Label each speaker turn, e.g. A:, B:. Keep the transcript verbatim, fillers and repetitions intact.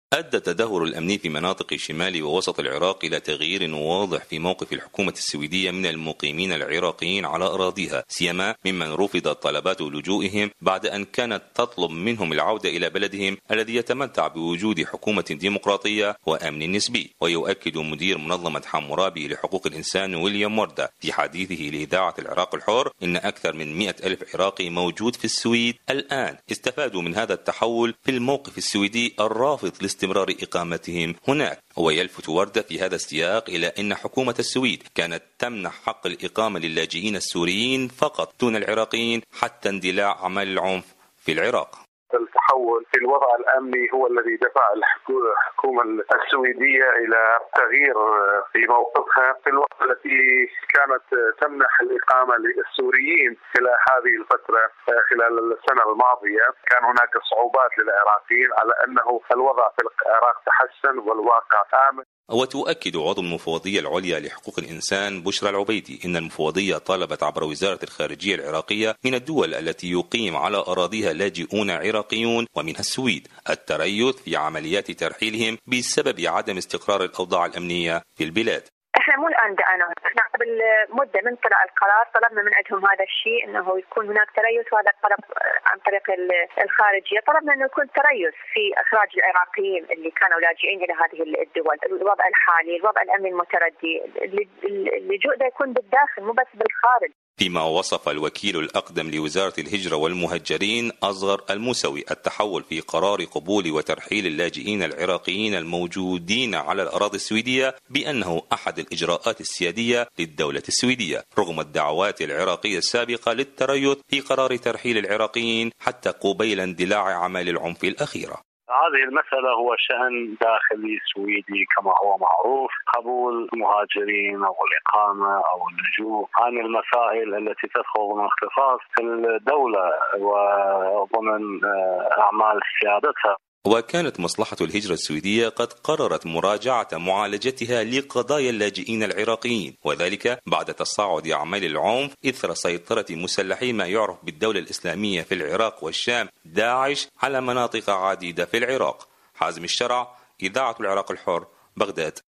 A: أدى التدهور الأمني في مناطق شمال ووسط العراق إلى تغيير واضح في موقف الحكومة السويدية من المقيمين العراقيين على أراضيها، سيما ممن رفضت طلبات لجوئهم بعد أن كانت تطلب منهم العودة إلى بلدهم الذي يتمتع بوجود حكومة ديمقراطية وأمن نسبي. ويؤكد مدير منظمة حمورابي لحقوق الإنسان ويليام وردة في حديثه لإذاعة العراق الحر إن أكثر من مئة ألف عراقي موجود في السويد الآن استفادوا من هذا التحول في الموقف السويدي الرافض لاستمرار إقامتهم هناك. ويلفت وردة في هذا السياق إلى أن حكومة السويد كانت تمنح حق الإقامة للاجئين السوريين فقط دون العراقيين حتى اندلاع أعمال العنف في العراق.
B: التحول في الوضع الأمني هو الذي دفع الحكومة السويدية إلى تغيير في موقفها في الوقت التي كانت تمنح الإقامة للسوريين خلال هذه الفترة. خلال السنة الماضية كان هناك صعوبات للعراقيين على أنه الوضع في العراق تحسن والواقع آمن.
A: وتؤكد عضو المفوضية العليا لحقوق الإنسان بشرى العبيدي إن المفوضية طالبت عبر وزارة الخارجية العراقية من الدول التي يقيم على أراضيها لاجئون عراقيون ومنها السويد التريث في عمليات ترحيلهم بسبب عدم استقرار الأوضاع الأمنية في البلاد.
C: احنا مو الان دعانا، احنا قبل مده من طلع القرار طلبنا من عندهم هذا الشيء انه يكون هناك تريث، وهذا الطلب عن طريق الخارجيه، طلبنا انه يكون تريث في اخراج العراقيين اللي كانوا لاجئين الى هذه الدول. الوضع الحالي الوضع الامني المتردي، اللجوء ده يكون بالداخل مو بس بالخارج.
A: فيما وصف الوكيل الأقدم لوزارة الهجرة والمهجرين أصغر الموسوي التحول في قرار قبول وترحيل اللاجئين العراقيين الموجودين على الأراضي السويدية بأنه أحد الإجراءات السيادية للدولة السويدية رغم الدعوات العراقية السابقة للتريث في قرار ترحيل العراقيين حتى قبيل اندلاع أعمال العنف الأخيرة.
D: هذه المسألة هو شأن داخلي سويدي كما هو معروف. قبول المهاجرين أو الإقامة أو اللجوء عن المسائل التي تدخل ضمن اختصاص الدولة وضمن أعمال سيادتها.
A: وكانت مصلحة الهجرة السويدية قد قررت مراجعة معالجتها لقضايا اللاجئين العراقيين، وذلك بعد تصاعد أعمال العنف إثر سيطرة مسلحي ما يعرف بالدولة الإسلامية في العراق والشام داعش على مناطق عديدة في العراق. حازم الشرع، إذاعة العراق الحر، بغداد.